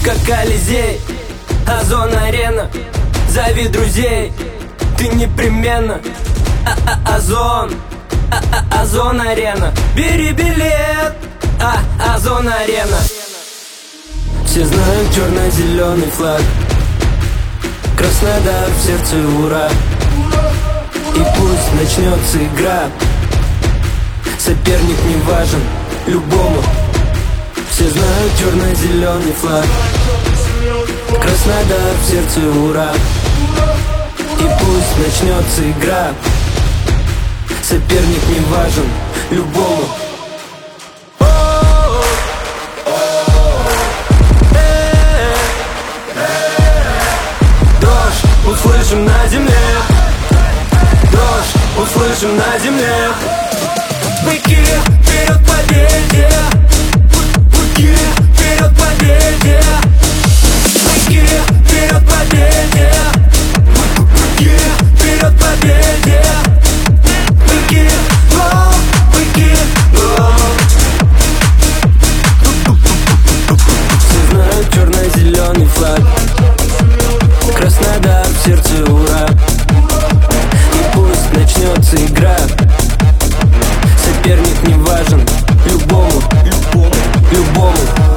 как Колизей, Озон-арена. Зови друзей, ты непременно. Озон, Озон-арена. Бери билет, Озон-арена. Все знают черно-зеленый флаг, Краснодар в сердце, ура. И пусть начнется игра, соперник не важен любому. Все знают черно-зеленый флаг, Краснодар в сердце, ура. И пусть начнется игра, соперник не важен любому. Дрожь услышим на земле, дрожь услышим на земле. Быки вперед к победе, быки вперед к победе, быки вперед к победе, быки вперед к победе, быки, о, быки, о. Все знают черно-зеленый флаг, Краснодар в сердце, ура. И пусть начнется игра, соперник не важен любому, любому, любому.